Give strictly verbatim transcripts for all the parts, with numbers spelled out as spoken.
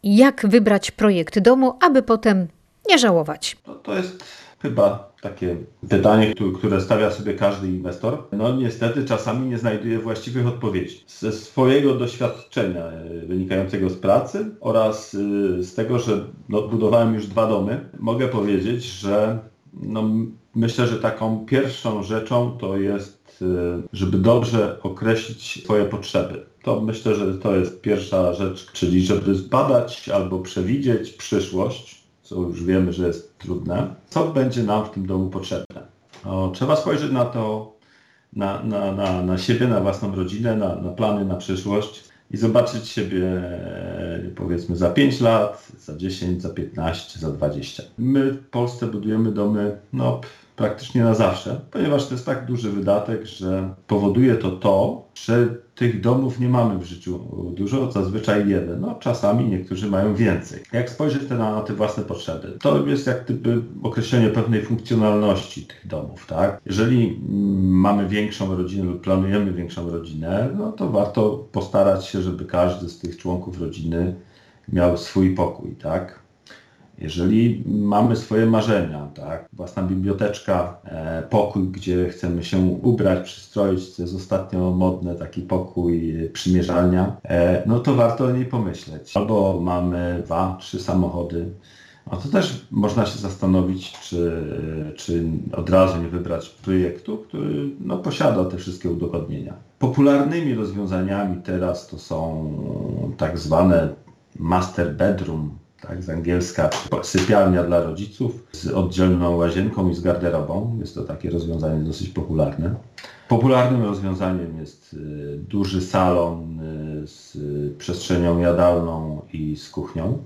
Jak wybrać projekt domu, aby potem nie żałować? No, to jest chyba takie pytanie, które stawia sobie każdy inwestor. No niestety czasami nie znajduje właściwych odpowiedzi. Ze swojego doświadczenia wynikającego z pracy oraz z tego, że no, budowałem już dwa domy, mogę powiedzieć, że no, myślę, że taką pierwszą rzeczą to jest, żeby dobrze określić swoje potrzeby. To myślę, że to jest pierwsza rzecz, czyli żeby zbadać albo przewidzieć przyszłość, co już wiemy, że jest trudne, co będzie nam w tym domu potrzebne. No, trzeba spojrzeć na to, na, na, na, na siebie, na własną rodzinę, na, na plany na przyszłość i zobaczyć siebie powiedzmy za pięć lat, za dziesięć, za piętnaście, za dwadzieścia. My w Polsce budujemy domy no, praktycznie na zawsze, ponieważ to jest tak duży wydatek, że powoduje to to, że tych domów nie mamy w życiu dużo, zazwyczaj jeden. No, czasami niektórzy mają więcej. Jak spojrzeć na, na te własne potrzeby? To jest jak gdyby określenie pewnej funkcjonalności tych domów, tak? Jeżeli mamy większą rodzinę lub planujemy większą rodzinę, no to warto postarać się, żeby każdy z tych członków rodziny miał swój pokój, tak? Jeżeli mamy swoje marzenia, tak, własna biblioteczka, e, pokój, gdzie chcemy się ubrać, przystroić, co jest ostatnio modne, taki pokój, przymierzalnia, e, no to warto o niej pomyśleć. Albo mamy dwa, trzy samochody, no to też można się zastanowić, czy, czy od razu nie wybrać projektu, który no, posiada te wszystkie udogodnienia. Popularnymi rozwiązaniami teraz to są tak zwane master bedroom, tak, z angielska sypialnia dla rodziców z oddzielną łazienką i z garderobą. Jest to takie rozwiązanie dosyć popularne. Popularnym rozwiązaniem jest y, duży salon y, z przestrzenią jadalną i z kuchnią,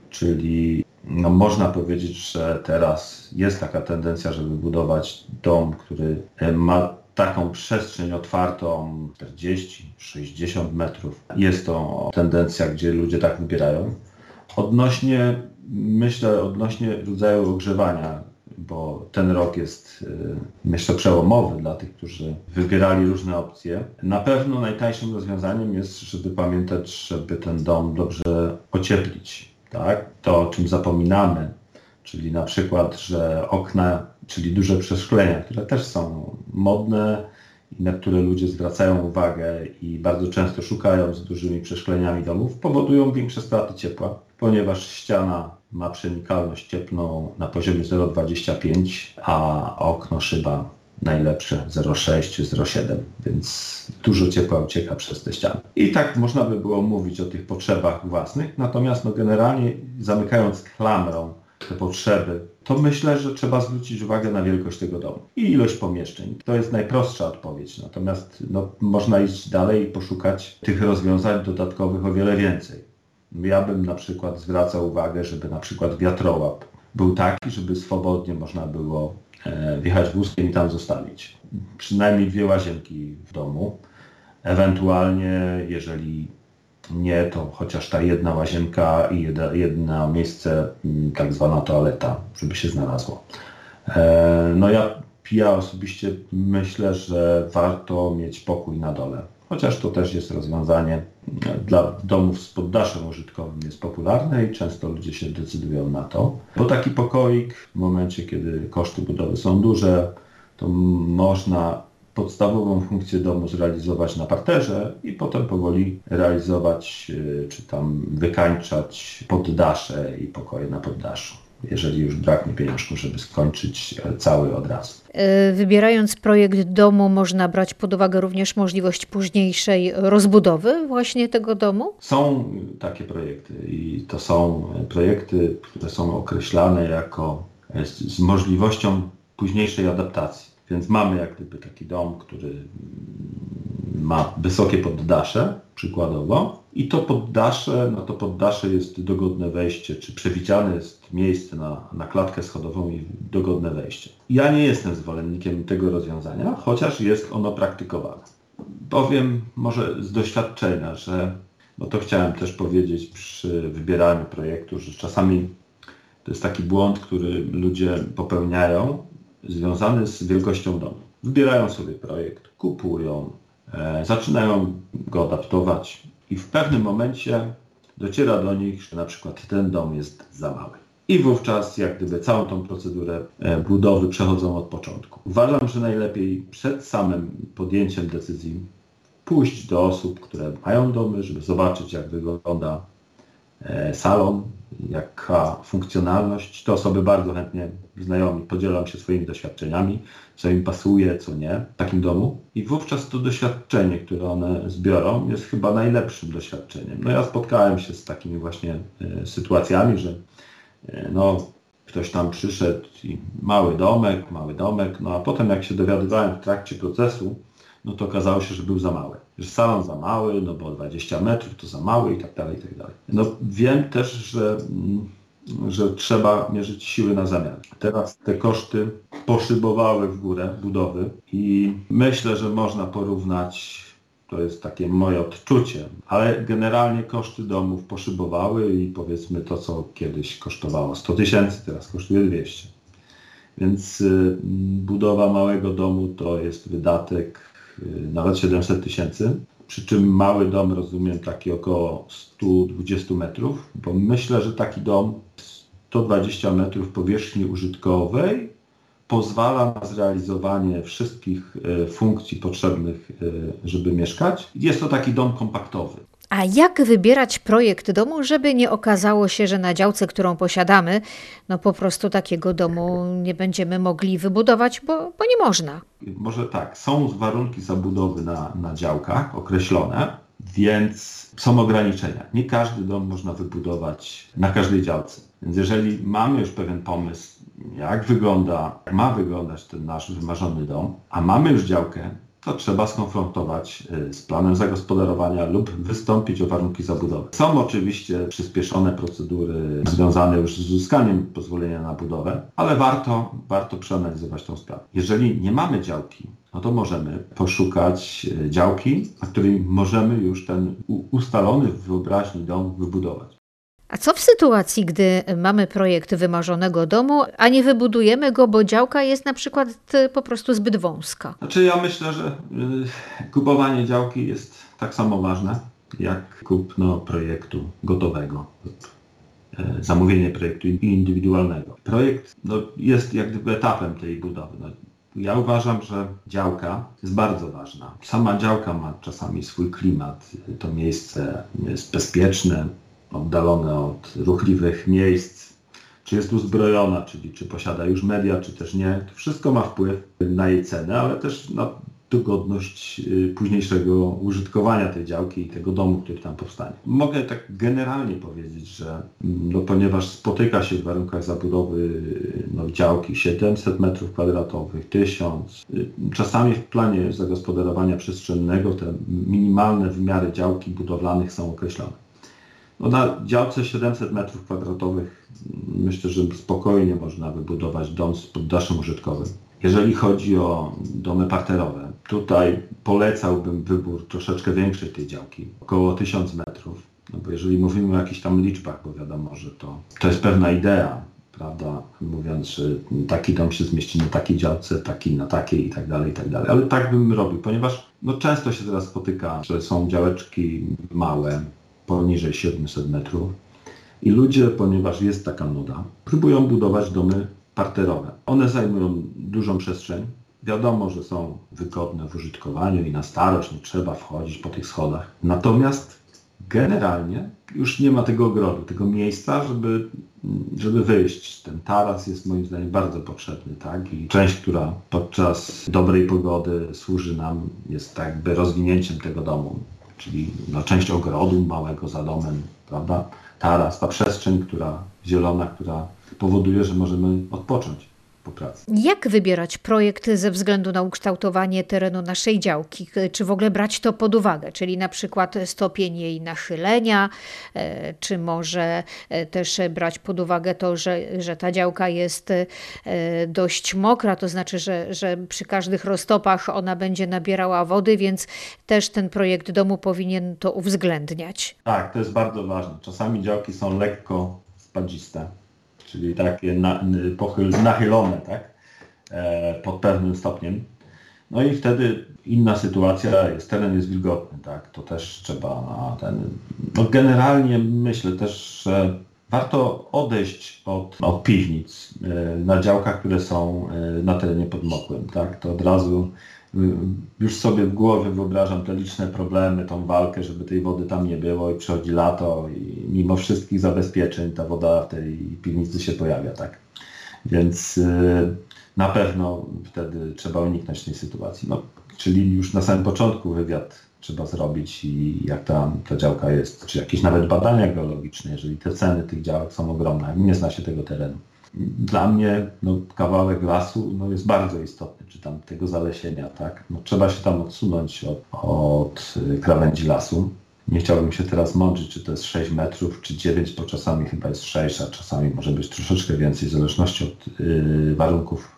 czyli no, można powiedzieć, że teraz jest taka tendencja, żeby budować dom, który y, ma taką przestrzeń otwartą czterdzieści sześćdziesiąt metrów. Jest to tendencja, gdzie ludzie tak wybierają. Odnośnie, myślę, odnośnie rodzaju ogrzewania, bo ten rok jest, myślę, przełomowy dla tych, którzy wybierali różne opcje. Na pewno najtańszym rozwiązaniem jest, żeby pamiętać, żeby ten dom dobrze ocieplić, tak? To, o czym zapominamy, czyli na przykład, że okna, czyli duże przeszklenia, które też są modne i na które ludzie zwracają uwagę i bardzo często szukają z dużymi przeszkleniami domów, powodują większe straty ciepła, ponieważ ściana ma przenikalność cieplną na poziomie zero przecinek dwadzieścia pięć, a okno, szyba najlepsze zero przecinek sześć, zero przecinek siedem, więc dużo ciepła ucieka przez te ściany. I tak można by było mówić o tych potrzebach własnych, natomiast no generalnie zamykając klamrą te potrzeby, to myślę, że trzeba zwrócić uwagę na wielkość tego domu i ilość pomieszczeń. To jest najprostsza odpowiedź, natomiast no, można iść dalej i poszukać tych rozwiązań dodatkowych o wiele więcej. Ja bym na przykład zwracał uwagę, żeby na przykład wiatrołap był taki, żeby swobodnie można było e, wjechać wózkiem i tam zostawić. Przynajmniej dwie łazienki w domu. Ewentualnie, jeżeli nie, to chociaż ta jedna łazienka i jedna, jedno miejsce, tak zwana toaleta, żeby się znalazło. E, no ja, ja osobiście myślę, że warto mieć pokój na dole. Chociaż to też jest rozwiązanie dla domów z poddaszem użytkowym jest popularne i często ludzie się decydują na to. Bo taki pokoik w momencie, kiedy koszty budowy są duże, to można podstawową funkcję domu zrealizować na parterze i potem powoli realizować, czy tam wykańczać poddasze i pokoje na poddaszu, jeżeli już braknie pieniążków, żeby skończyć cały od razu. Wybierając projekt domu, można brać pod uwagę również możliwość późniejszej rozbudowy właśnie tego domu? Są takie projekty i to są projekty, które są określane jako z, z możliwością późniejszej adaptacji. Więc mamy jak gdyby taki dom, który ma wysokie poddasze, przykładowo, i to poddasze, no to poddasze jest dogodne wejście, czy przewidziane jest miejsce na, na klatkę schodową i dogodne wejście. Ja nie jestem zwolennikiem tego rozwiązania, chociaż jest ono praktykowane. Powiem może z doświadczenia, że, no to chciałem też powiedzieć przy wybieraniu projektu, że czasami to jest taki błąd, który ludzie popełniają, związany z wielkością domu. Wybierają sobie projekt, kupują, e, zaczynają go adaptować i w pewnym momencie dociera do nich, że na przykład ten dom jest za mały. I wówczas jak gdyby całą tą procedurę budowy przechodzą od początku. Uważam, że najlepiej przed samym podjęciem decyzji pójść do osób, które mają domy, żeby zobaczyć, jak wygląda salon, jaka funkcjonalność. Te osoby bardzo chętnie, znajomi, podzielam się swoimi doświadczeniami, co im pasuje, co nie w takim domu. I wówczas to doświadczenie, które one zbiorą, jest chyba najlepszym doświadczeniem. No ja spotkałem się z takimi właśnie e, sytuacjami, że e, no, ktoś tam przyszedł i mały domek, mały domek, no a potem jak się dowiadywałem w trakcie procesu, no to okazało się, że był za mały. Że salon za mały, no bo dwadzieścia metrów to za mały i tak dalej, i tak dalej. No wiem też, że, że trzeba mierzyć siły na zamian. Teraz te koszty poszybowały w górę budowy i myślę, że można porównać, to jest takie moje odczucie, ale generalnie koszty domów poszybowały i powiedzmy to, co kiedyś kosztowało sto tysięcy, teraz kosztuje dwieście. Więc y, budowa małego domu to jest wydatek nawet siedemset tysięcy, przy czym mały dom rozumiem taki około sto dwadzieścia metrów, bo myślę, że taki dom sto dwadzieścia metrów powierzchni użytkowej pozwala na zrealizowanie wszystkich e, funkcji potrzebnych, e, żeby mieszkać. Jest to taki dom kompaktowy. A jak wybierać projekt domu, żeby nie okazało się, że na działce, którą posiadamy, no po prostu takiego domu nie będziemy mogli wybudować, bo, bo nie można? Może tak, są warunki zabudowy na, na działkach określone, więc są ograniczenia. Nie każdy dom można wybudować na każdej działce. Więc jeżeli mamy już pewien pomysł, jak wygląda, jak ma wyglądać ten nasz wymarzony dom, a mamy już działkę, to trzeba skonfrontować z planem zagospodarowania lub wystąpić o warunki zabudowy. Są oczywiście przyspieszone procedury związane już z uzyskaniem pozwolenia na budowę, ale warto, warto przeanalizować tą sprawę. Jeżeli nie mamy działki, no to możemy poszukać działki, na której możemy już ten ustalony w wyobraźni dom wybudować. A co w sytuacji, gdy mamy projekt wymarzonego domu, a nie wybudujemy go, bo działka jest na przykład po prostu zbyt wąska? Znaczy ja myślę, że y, kupowanie działki jest tak samo ważne, jak kupno projektu gotowego, y, zamówienie projektu indywidualnego. Projekt no, jest jak gdyby etapem tej budowy. No, ja uważam, że działka jest bardzo ważna. Sama działka ma czasami swój klimat, to miejsce jest bezpieczne, oddalone od ruchliwych miejsc, czy jest uzbrojona, czyli czy posiada już media, czy też nie. To wszystko ma wpływ na jej cenę, ale też na dogodność późniejszego użytkowania tej działki i tego domu, który tam powstanie. Mogę tak generalnie powiedzieć, że no, ponieważ spotyka się w warunkach zabudowy no, działki siedemset metrów kwadratowych, tysiąc, czasami w planie zagospodarowania przestrzennego te minimalne wymiary działki budowlanych są określone. No na działce siedemset metrów kwadratowych myślę, że spokojnie można wybudować dom z poddaszem użytkowym. Jeżeli chodzi o domy parterowe, tutaj polecałbym wybór troszeczkę większej tej działki, około tysiąc metrów. No bo jeżeli mówimy o jakichś tam liczbach, bo wiadomo, że to, to jest pewna idea, prawda, mówiąc, że taki dom się zmieści na takiej działce, taki na takiej i tak dalej, i tak dalej. Ale tak bym robił, ponieważ no, często się teraz spotyka, że są działeczki małe, poniżej siedemset metrów i ludzie, ponieważ jest taka nuda, próbują budować domy parterowe. One zajmują dużą przestrzeń. Wiadomo, że są wygodne w użytkowaniu i na starość nie trzeba wchodzić po tych schodach. Natomiast generalnie już nie ma tego ogrodu, tego miejsca, żeby, żeby wyjść. Ten taras jest moim zdaniem bardzo potrzebny, tak? I część, która podczas dobrej pogody służy nam, jest tak jakby rozwinięciem tego domu. Czyli no, część ogrodu małego za domem, prawda? Taras, ta przestrzeń, która zielona, która powoduje, że możemy odpocząć po pracy. Jak wybierać projekt ze względu na ukształtowanie terenu naszej działki? Czy w ogóle brać to pod uwagę? Czyli na przykład stopień jej nachylenia, czy może też brać pod uwagę to, że, że ta działka jest dość mokra, to znaczy, że, że przy każdych roztopach ona będzie nabierała wody, więc też ten projekt domu powinien to uwzględniać. Tak, to jest bardzo ważne. Czasami działki są lekko spadziste, czyli takie na, pochyl, nachylone, tak? E, pod pewnym stopniem. No i wtedy inna sytuacja jest, teren jest wilgotny, tak? To też trzeba na ten... No generalnie myślę też, że warto odejść od, od piwnic y, na działkach, które są y, na terenie podmokłym, tak? To od razu y, już sobie w głowie wyobrażam te liczne problemy, tą walkę, żeby tej wody tam nie było i przychodzi lato i mimo wszystkich zabezpieczeń ta woda w tej piwnicy się pojawia, tak? Więc y, na pewno wtedy trzeba uniknąć tej sytuacji. No, czyli już na samym początku wywiad trzeba zrobić i jak tam ta działka jest, czy jakieś nawet badania geologiczne, jeżeli te ceny tych działek są ogromne, nie zna się tego terenu. Dla mnie no, kawałek lasu no, jest bardzo istotny, czy tam tego zalesienia, tak? No, trzeba się tam odsunąć od, od krawędzi lasu. Nie chciałbym się teraz mądrzyć, czy to jest sześć metrów, czy dziewięć, bo czasami chyba jest sześć, a czasami może być troszeczkę więcej, w zależności od y, warunków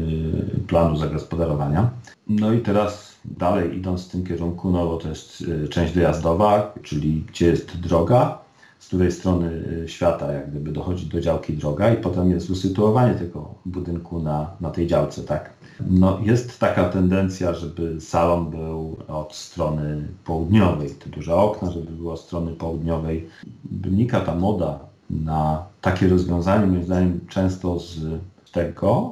y, planu zagospodarowania. No i teraz dalej idąc w tym kierunku, no bo to jest y, część dojazdowa, czyli gdzie jest droga, z której strony y, świata jak gdyby dochodzi do działki droga i potem jest usytuowanie tego budynku na, na tej działce, tak? No, jest taka tendencja, żeby salon był od strony południowej, te duże okna, żeby było od strony południowej. Wynika ta moda na takie rozwiązanie, moim zdaniem, często z tego,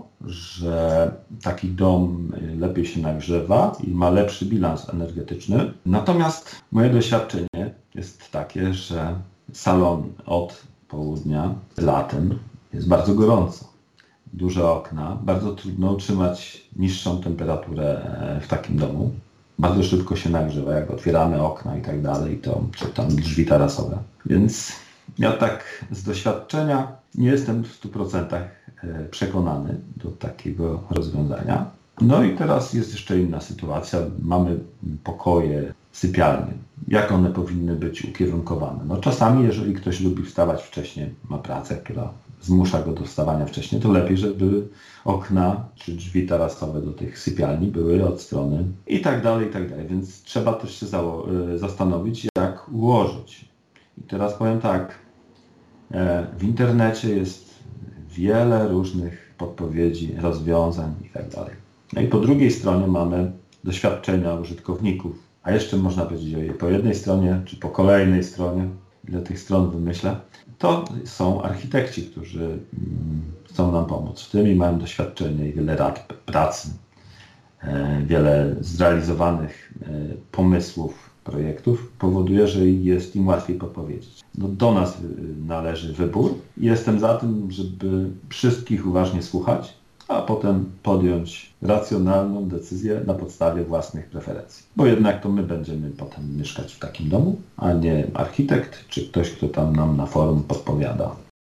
że taki dom lepiej się nagrzewa i ma lepszy bilans energetyczny. Natomiast moje doświadczenie jest takie, że salon od południa latem jest bardzo gorąco. Duże okna, bardzo trudno utrzymać niższą temperaturę w takim domu. Bardzo szybko się nagrzewa, jak otwieramy okna i tak dalej, to czy tam drzwi tarasowe. Więc ja tak z doświadczenia nie jestem w stu procentach przekonany do takiego rozwiązania. No i teraz jest jeszcze inna sytuacja. Mamy pokoje, sypialnie. Jak one powinny być ukierunkowane? No czasami, jeżeli ktoś lubi wstawać wcześniej, ma pracę, która zmusza go do wstawania wcześniej, to lepiej, żeby okna czy drzwi tarasowe do tych sypialni były od strony i tak dalej, i tak dalej. Więc trzeba też się zastanowić, jak ułożyć. I teraz powiem tak, w internecie jest wiele różnych podpowiedzi, rozwiązań i tak dalej. No i po drugiej stronie mamy doświadczenia użytkowników, a jeszcze można powiedzieć o jej po jednej stronie, czy po kolejnej stronie, ile tych stron wymyślę, to są architekci, którzy mm, chcą nam pomóc w tym i mają doświadczenie i wiele lat pracy, e, wiele zrealizowanych e, pomysłów, projektów powoduje, że jest im łatwiej podpowiedzieć. No, do nas należy wybór i jestem za tym, żeby wszystkich uważnie słuchać, a potem podjąć racjonalną decyzję na podstawie własnych preferencji. Bo jednak to my będziemy potem mieszkać w takim domu, a nie architekt czy ktoś, kto tam nam na forum podpowiada.